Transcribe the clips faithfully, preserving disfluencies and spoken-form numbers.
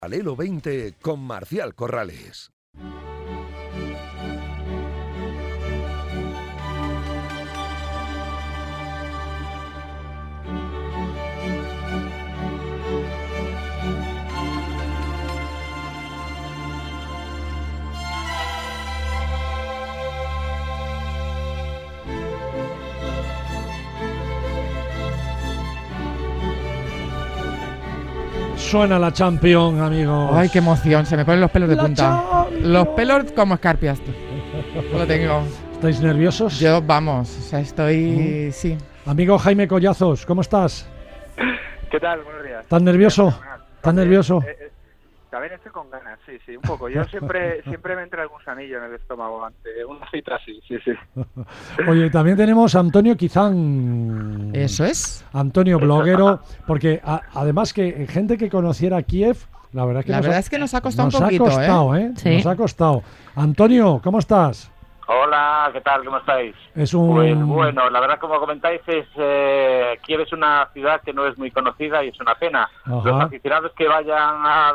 Paralelo veinte con Marcial Corrales. Suena la Champions, amigos. Ay, qué emoción, se me ponen los pelos de La punta. Champions. Los pelos como escarpias. Lo tengo. ¿Estáis nerviosos? Yo, vamos, o sea, estoy... Uh. Sí. Amigo Jaime Collazos, ¿cómo estás? ¿Qué tal? Buenos días. ¿Estás nervioso? ¿Estás nervioso? Eh, eh, también estoy con ganas, sí, sí, un poco. Yo siempre siempre me entra algún sanillo en el estómago ante una cita así, sí, sí. Oye, también tenemos a Antonio Quizán. Eso es. Antonio, bloguero, porque a, además que gente que conociera Kiev, la verdad es que, la nos, verdad ha, es que nos ha costado nos un poquito, ha costado, ¿eh? ¿eh? Sí. Nos ha costado. Antonio, ¿cómo estás? Hola, ¿qué tal? ¿Cómo estáis? Es un... Pues bueno, la verdad, como comentáis, es eh, Kiev es una ciudad que no es muy conocida y es una pena. Ajá. Los aficionados que vayan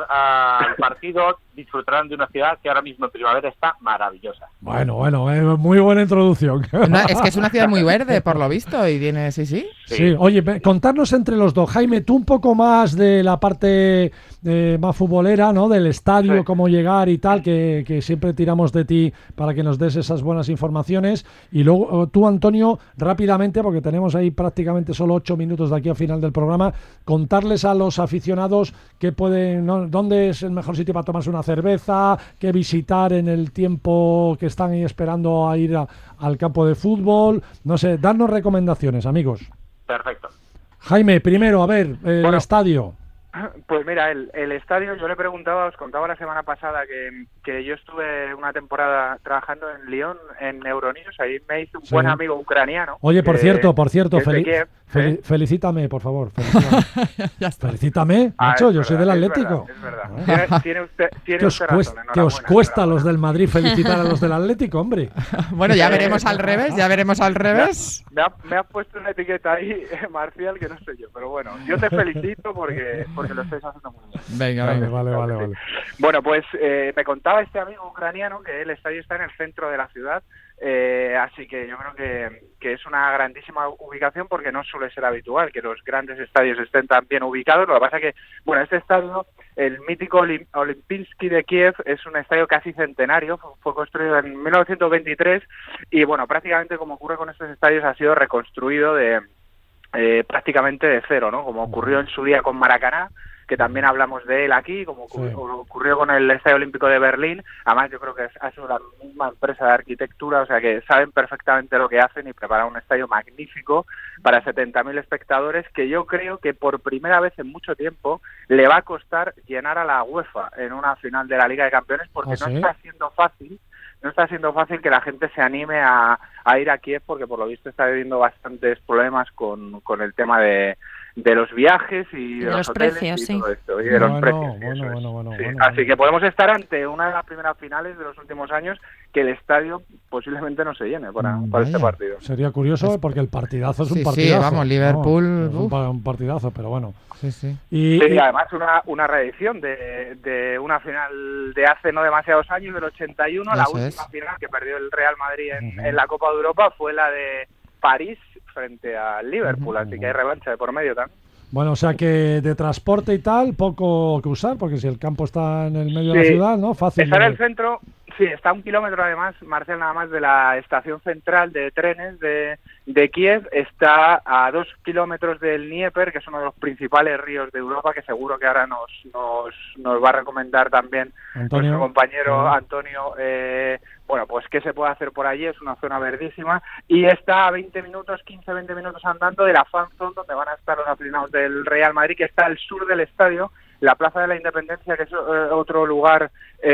al partido disfrutarán de una ciudad que ahora mismo en primavera está maravillosa. Bueno, bueno, eh, muy buena introducción. No, es que es una ciudad muy verde, por lo visto, y tiene... Sí, sí. Sí, sí. Oye, contarnos entre los dos. Jaime, tú un poco más de la parte eh, más futbolera, ¿no? Del estadio, sí. Cómo llegar y tal, que, que siempre tiramos de ti para que nos des esas buenas informaciones. Y luego tú, Antonio, rápidamente, porque tenemos ahí prácticamente solo ocho minutos de aquí al final del programa, contarles a los aficionados qué pueden, ¿no? Dónde es el mejor sitio para tomarse una cerveza, qué visitar en el tiempo que están ahí esperando a ir a, al campo de fútbol. No sé, darnos recomendaciones, amigos. Perfecto. Jaime, primero, a ver, el bueno, estadio. Pues mira, el, el estadio, yo le preguntaba, os contaba la semana pasada que, que yo estuve una temporada trabajando en Lyon, en Euronews, ahí me hizo un sí. buen amigo ucraniano. Oye, por que, cierto, por cierto, fel Kiev, fel ¿eh? felicítame, por favor. Felicítame, ya está. Felicítame, ah, macho, yo verdad, soy del Atlético. Es verdad, es verdad. ¿Tiene, tiene usted, tiene ¿Qué os usted cuesta, razón, ¿qué os cuesta a los del Madrid felicitar a los del Atlético, hombre? Bueno, ya veremos al revés, ya veremos al revés. Me ha, me ha puesto una etiqueta ahí, Marcial, que no sé yo, pero bueno, yo te felicito porque, porque lo estáis haciendo muy bien. Venga, vale, venga. vale, vale, vale. Bueno, pues eh, me contaba este amigo ucraniano que el estadio está en el centro de la ciudad, eh, así que yo creo que, que es una grandísima ubicación porque no suele ser habitual que los grandes estadios estén tan bien ubicados. Lo que pasa que, bueno, este estadio, el mítico Olim- Olimpijski de Kiev, es un estadio casi centenario, fue construido en mil novecientos veintitrés y, bueno, prácticamente como ocurre con estos estadios ha sido reconstruido de eh, prácticamente de cero, ¿no? Como ocurrió en su día con Maracaná, que también hablamos de él aquí, como ocurrió, sí. ocurrió con el Estadio Olímpico de Berlín. Además, yo creo que ha sido la misma empresa de arquitectura, o sea que saben perfectamente lo que hacen y preparan un estadio magnífico para setenta mil espectadores, que yo creo que por primera vez en mucho tiempo le va a costar llenar a la UEFA en una final de la Liga de Campeones, porque ¿Ah, sí? no está siendo fácil, no está siendo fácil que la gente se anime a, a ir a Kiev, porque por lo visto está habiendo bastantes problemas con, con el tema de de los viajes y de, de los, los hoteles precios, y sí. todo esto, y de los bueno, precios. Bueno, bueno, bueno, bueno, sí. bueno, Así bueno. que podemos estar ante una de las primeras finales de los últimos años que el estadio posiblemente no se llene para, mm, para este partido. Sería curioso porque el partidazo es un sí, partidazo. Sí, vamos, Liverpool... No, es un, un partidazo, pero bueno. Sí, sí. Y, sí, y además una, una reedición de, de una final de hace no demasiados años, del ochenta y uno, Eso la última es. final que perdió el Real Madrid en, uh-huh. en la Copa de Europa fue la de París frente al Liverpool, uh-huh. así que hay revancha de por medio también. Bueno, o sea que de transporte y tal, poco que usar, porque si el campo está en el medio sí, de la ciudad, ¿no? Fácil. Está de... en el centro, sí, está a un kilómetro además, Marcel, nada más de la estación central de trenes de, de Kiev, está a dos kilómetros del Dnieper, que es uno de los principales ríos de Europa, que seguro que ahora nos nos, nos va a recomendar también Antonio, nuestro compañero sí. Antonio. Eh, bueno, pues qué se puede hacer por allí, es una zona verdísima, y está a veinte minutos, quince, veinte minutos andando de la fan zone donde van a estar los aficionados del Real Madrid, que está al sur del estadio, la Plaza de la Independencia, que es eh, otro lugar,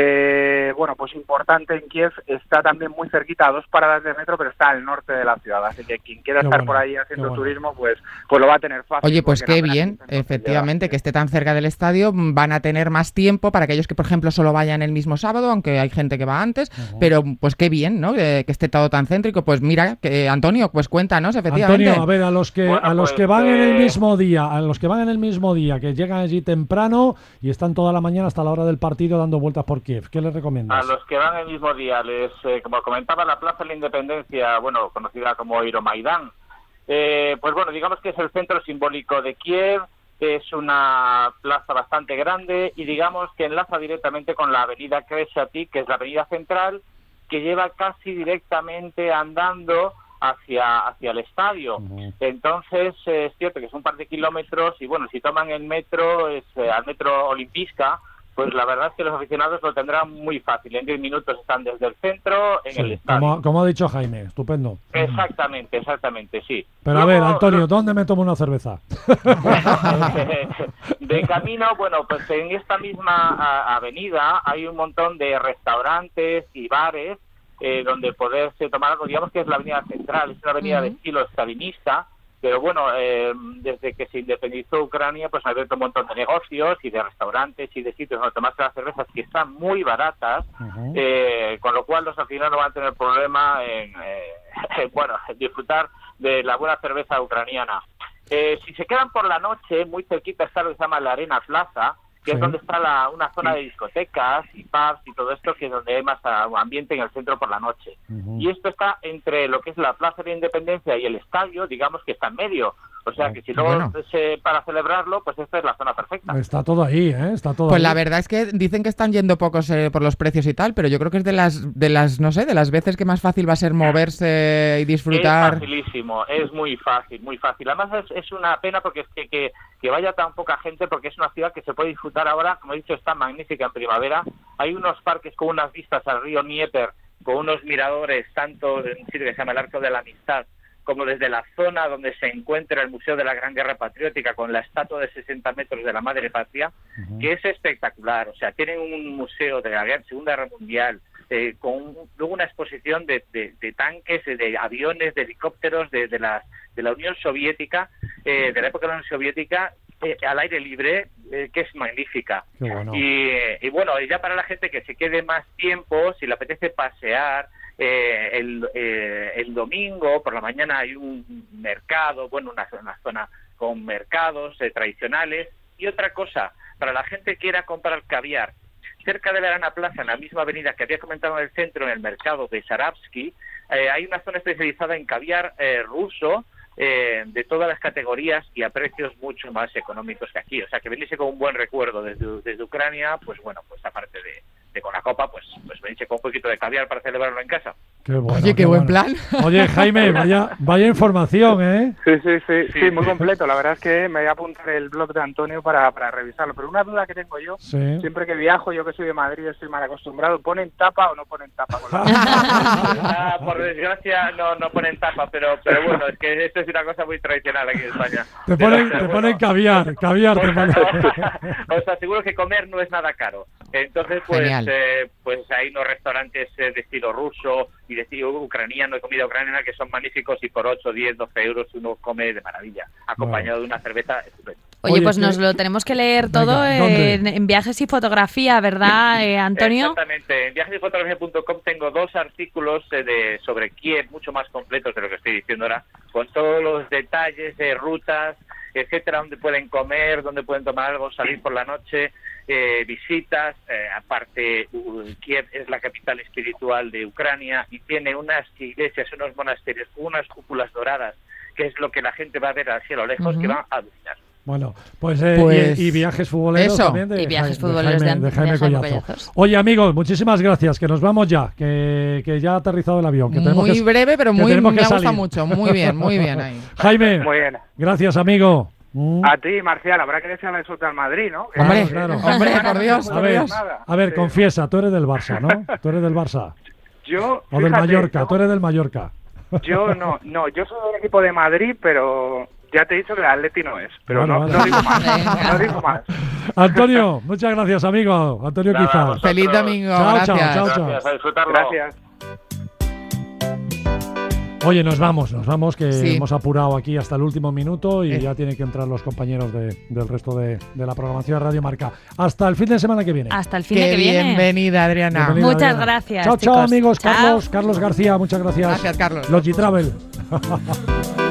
eh, bueno, pues importante en Kiev, está también muy cerquita, a dos paradas de metro, pero está al norte de la ciudad, así que quien quiera qué estar bueno, por ahí haciendo bueno. turismo, pues pues lo va a tener fácil. Oye, pues qué bien, no efectivamente, que esté tan cerca del estadio, van a tener más tiempo para aquellos que, por ejemplo, solo vayan el mismo sábado, aunque hay gente que va antes, uh-huh. pero pues qué bien, ¿no? Que, que esté todo tan céntrico. Pues mira, que Antonio, pues cuéntanos, efectivamente. Antonio, a ver, a los que bueno, a los pues, que van eh... en el mismo día, a los que van en el mismo día, que llegan allí temprano, verano y están toda la mañana hasta la hora del partido dando vueltas por Kiev. ¿Qué les recomiendas? A los que van el mismo día, les, eh, como comentaba, la Plaza de la Independencia, bueno, conocida como Euromaidán, eh, pues bueno, digamos que es el centro simbólico de Kiev, es una plaza bastante grande y digamos que enlaza directamente con la avenida Kreshati, que es la avenida central, que lleva casi directamente andando hacia hacia el estadio. Uh-huh. Entonces, eh, es cierto que es un par de kilómetros y bueno, si toman el metro, es eh, al metro Olimpijska, pues la verdad es que los aficionados lo tendrán muy fácil. En diez minutos están desde el centro, en sí, el estadio. Como, como ha dicho Jaime, estupendo. Exactamente, exactamente, sí. Pero Luego, a ver, Antonio, lo... ¿dónde me tomo una cerveza? De camino, bueno, pues en esta misma a, avenida hay un montón de restaurantes y bares eh, donde poderse tomar algo. Digamos que es la avenida central, es una avenida uh-huh. de estilo stalinista. Pero bueno, eh, desde que se independizó Ucrania, pues ha abierto un montón de negocios y de restaurantes y de sitios donde tomarse las cervezas que están muy baratas, uh-huh. eh, con lo cual los aficionados no van a tener problema en, eh, bueno, en disfrutar de la buena cerveza ucraniana. Eh, si se quedan por la noche, muy cerquita está lo que se llama la Arena Plaza, que sí. es donde está la, una zona de discotecas y pubs y todo esto, que es donde hay más ambiente en el centro por la noche. Uh-huh. Y esto está entre lo que es la Plaza de la Independencia y el estadio, digamos que está en medio. O sea que si luego bueno. se, para celebrarlo, pues esta es la zona perfecta. Está todo ahí, ¿eh? Está todo pues ahí. La verdad es que dicen que están yendo pocos eh, por los precios y tal, pero yo creo que es de las, de las, no sé, de las veces que más fácil va a ser moverse y disfrutar. Es facilísimo, es muy fácil, muy fácil. Además es, es una pena porque es que, que, que vaya tan poca gente, porque es una ciudad que se puede disfrutar ahora, como he dicho, está magnífica en primavera. Hay unos parques con unas vistas al río Dnieper, con unos miradores, tanto en un sitio que se llama el Arco de la Amistad, como desde la zona donde se encuentra el Museo de la Gran Guerra Patriótica con la estatua de sesenta metros de la Madre Patria, uh-huh. que es espectacular. O sea, tienen un museo de la Segunda Guerra Mundial, eh, con luego una exposición de, de, de tanques, de aviones, de helicópteros de, de, la, de la Unión Soviética, eh, de la época de la Unión Soviética, eh, al aire libre, eh, que es magnífica. Bueno. Y, y bueno, y ya para la gente que se quede más tiempo, si le apetece pasear, Eh, el, eh, el domingo por la mañana hay un mercado, bueno, una, una zona con mercados eh, tradicionales. Y otra cosa, para la gente que quiera comprar caviar, cerca de la Arena Plaza, en la misma avenida que había comentado en el centro, en el mercado de Saravsky, eh, hay una zona especializada en caviar eh, ruso, eh, de todas las categorías y a precios mucho más económicos que aquí. O sea, que venirse con un buen recuerdo desde, desde Ucrania, pues bueno, pues aparte de... de con la copa, pues pues venirse con un poquito de caviar para celebrarlo en casa. Qué bueno, Oye, qué, qué buen bueno. plan. Oye, Jaime, vaya vaya información, ¿eh? Sí, sí, sí, sí, muy completo. La verdad es que me voy a apuntar el blog de Antonio para, para revisarlo. Pero una duda que tengo yo, sí. siempre que viajo, yo que soy de Madrid, estoy mal acostumbrado, ¿ponen tapa o no ponen tapa? Con la... ah, por desgracia no no ponen tapa, pero pero bueno, es que esto es una cosa muy tradicional aquí en España. Te ponen, te bueno, ponen caviar, caviar. Te ponen. Os aseguro que comer no es nada caro. Entonces, pues eh, pues hay unos restaurantes eh, de estilo ruso y de estilo ucraniano, de comida ucraniana, que son magníficos y por ocho, diez, doce euros uno come de maravilla, acompañado bueno. de una cerveza estupenda. Oye, pues nos lo tenemos que leer todo Venga, en, en Viajes y Fotografía, ¿verdad, eh, Antonio? Exactamente. En viajes y fotografía punto com tengo dos artículos eh, de sobre Kiev, mucho más completos de lo que estoy diciendo ahora, con todos los detalles de rutas, etcétera, donde pueden comer, donde pueden tomar algo, salir por la noche, eh, visitas. Eh, aparte, uh, Kiev es la capital espiritual de Ucrania y tiene unas iglesias, unos monasterios, unas cúpulas doradas, que es lo que la gente va a ver al cielo lejos, uh-huh. que van a alucinar. Bueno, pues, eh, pues y, y viajes futboleros eso. también de, y viajes de, futboleros de Jaime, de Jaime, de Jaime Collazo. Collazos. Oye, amigos, muchísimas gracias, que nos vamos ya, que, que ya ha aterrizado el avión. Que muy que, breve, pero muy, me gusta salir. mucho. Muy bien, muy bien ahí. Jaime, muy bien. Gracias, amigo. Mm. A ti, Marcial, habrá que desearle suerte al Madrid, ¿no? Hombre, claro. hombre, por Dios. A ver, a ver, confiesa, tú eres del Barça, ¿no? Tú eres del Barça. Yo, o del fíjate, Mallorca, yo, tú eres del Mallorca. Yo no, no, yo soy del equipo de Madrid, pero ya te he dicho que el Atleti no es, pero bueno, no, vale. no digo más, no digo más. Antonio, muchas gracias, amigo. Antonio Quizás. Feliz domingo, chao, gracias. Chao, chao, gracias, a disfrutarlo. Gracias. Oye, nos vamos, nos vamos, que sí. hemos apurado aquí hasta el último minuto y eh. ya tienen que entrar los compañeros de, del resto de, de la programación de Radio Marca. Hasta el fin de semana que viene. Hasta el fin Qué de que viene. Bienvenida, Adriana. Bienvenida, muchas Adriana. gracias. Chao, chicos. chao, amigos. Chao. Carlos, Carlos García, muchas gracias. Gracias, Carlos. Logi Travel.